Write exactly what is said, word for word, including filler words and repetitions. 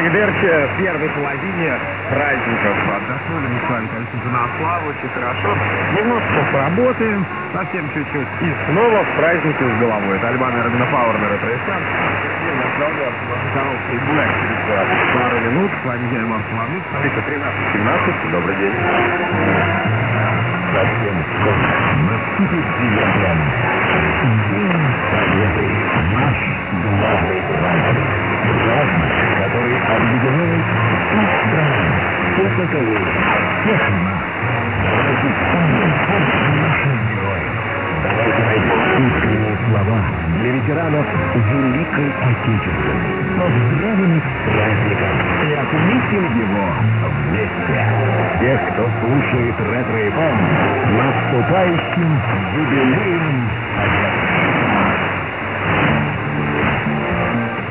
Аривидерчи, в первой половине праздников отдохнули мы с вами, конечно, на славу, очень хорошо. Немножко поработаем, совсем чуть-чуть, и снова в празднике с головой. Это Альбана Робина Пауэрна, ретро-эстан. Коробка и Блэк через пару минут. С вами я, Иван Соловьев. Смотрите, тринадцать семнадцать. Добрый день. Совсем скоро наступит девятый. День Победы. Наш главный праздник. Праздник, который объединяет всю страну, все поколения, всех нас. Давайте вспомним наших героев. Давайте найдем искренние слова для ветеранов Великой Отечественной. Поздравим их с праздником и отметим его вместе. Тех, кто слушает ретро-эф эм, наступающим юбилеем Победы.